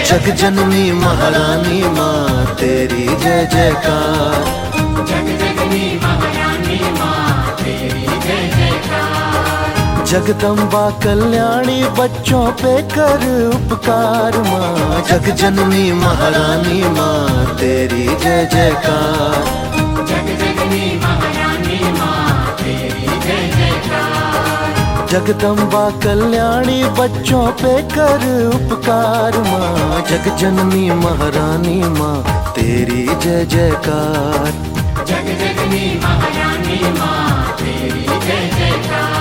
जग जननी महारानी माँ तेरी जय जयकार। जग जननी महारानी माँ तेरी जय जयकार। जगदम्बा कल्याणी बच्चों पे कर उपकार माँ। जग जननी महारानी माँ तेरी जय जयकार। जग जननी महारानी माँ तेरी जय जयकार। जगदम्बा कल्याणी बच्चों पे कर उपकार माँ। जग जननी महारानी माँ तेरी जय जयकार। जग जननी महारानी माँ तेरी जय जयकार।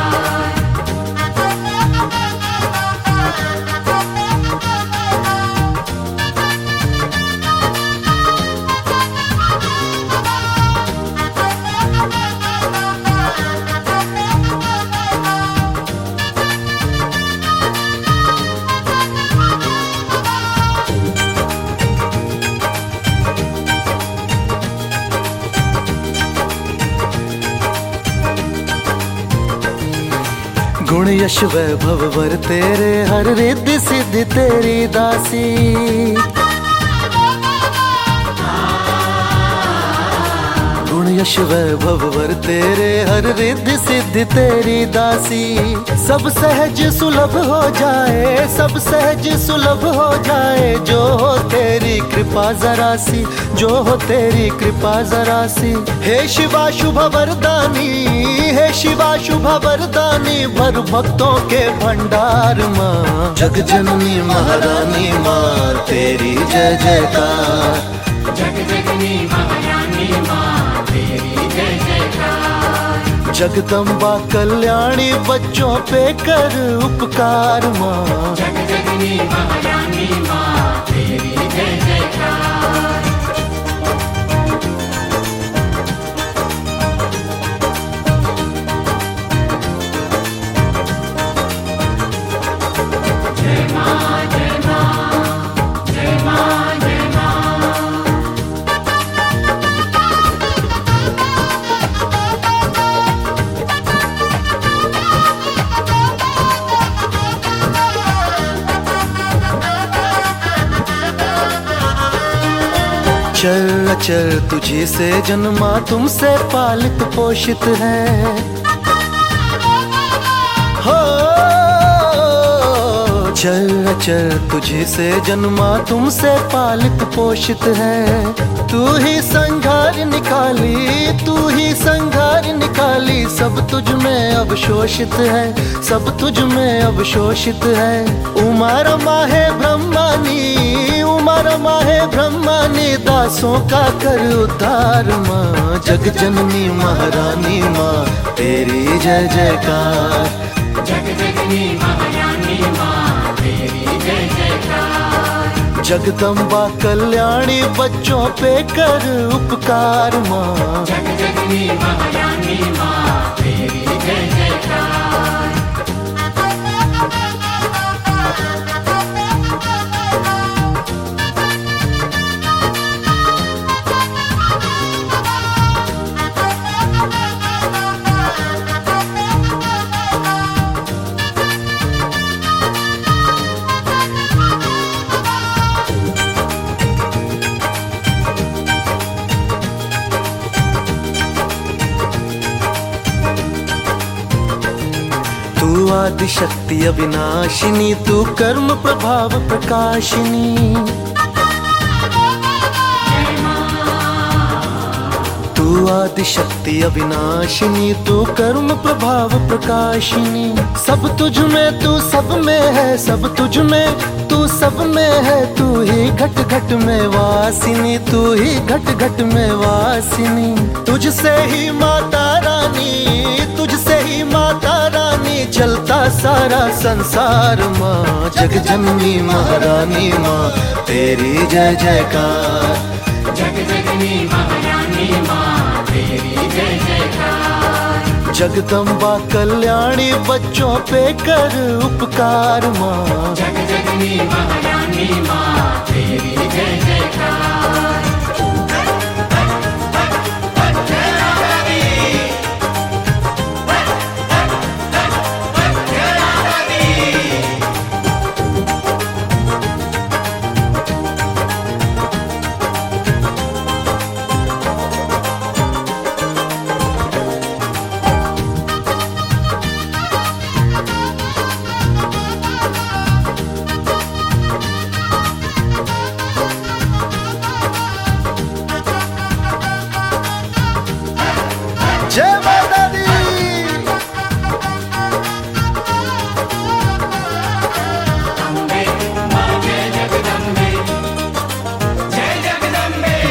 गुण यश वैभव वर तेरे हर रिद्धि सिद्धि तेरी दासी। गुण यश वैभव वर तेरे हर रिद्धि सिद्धि तेरी दासी। सब सहज सुलभ हो जाए, सब सहज सुलभ हो जाए, जो हो तेरी कृपा जरा सी, जो हो तेरी कृपा जरा सी। हे शिवा शुभ वरदानी, हे शिवा शुभ वरदानी, भर भक्तों के भंडार माँ। जग जननी महारानी माँ तेरी जय जयकार। जग जननी महारानी माँ तेरी जय जयकार। जगदम्बा कल्याणी बच्चों पे कर उपकार माँ। जग जननी महारानी माँ तेरी जय जयकार। जय माँ जय माँ जय माँ जय माँ। चल चल तुझी से जन्मा, तुमसे पालित पोषित है। हो चल चल तुझी से जन्मा, तुमसे पालित पोषित है। तू ही संघार निकाली, तू ही संघार निकाली, सब तुझ में अवशोषित है, सब तुझ में अवशोषित है। उमा रमा है ब्रह्मानी, उमा रमा है ब्रह्मानी, दासों का कर उद्धार माँ। जग जननी महारानी माँ तेरी जय जयकार। जग जननी महारानी माँ तेरी जय जयकार। जगदम्बा कल्याणी बच्चों पे कर उपकार माँ। जग जननी महारानी माँ तेरी जय जयकार। तू आदि शक्ति अविनाशिनी, तू कर्म प्रभाव प्रकाशिनी। तू आदि शक्ति अविनाशिनी, तू कर्म प्रभाव प्रकाशिनी। सब तुझ में तू सब में है, सब तुझ में तू सब में है। तू ही घट घट में वासिनी, तू ही घट घट में वासिनी। तुझसे ही माता रानी, तुझसे ही माता रानी, चलता सारा संसार माँ। जग जननी महारानी माँ तेरी जय जयकार। जग जननी महारानी माँ तेरी जय जयकार। जगदम्बा कल्याणी बच्चों पे कर उपकार माँ। जग जननी महारानी माँ तेरी जय जयकार।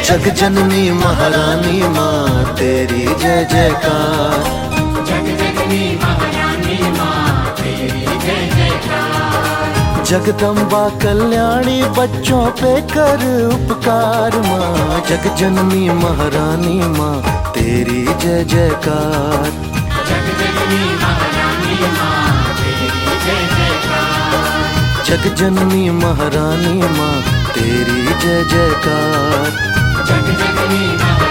जग जननी महारानी माँ तेरी जय जयकार। जग जननी महारानी माँ तेरी जय जयकार। जगदम्बा कल्याणी बच्चों पे कर उपकार माँ। जग जननी महारानी माँ तेरी जय जयकार। जग जननी महारानी माँ तेरी जय जयकार। जग जननी महारानी माँ तेरी जय जयकार। जग जननी महारानी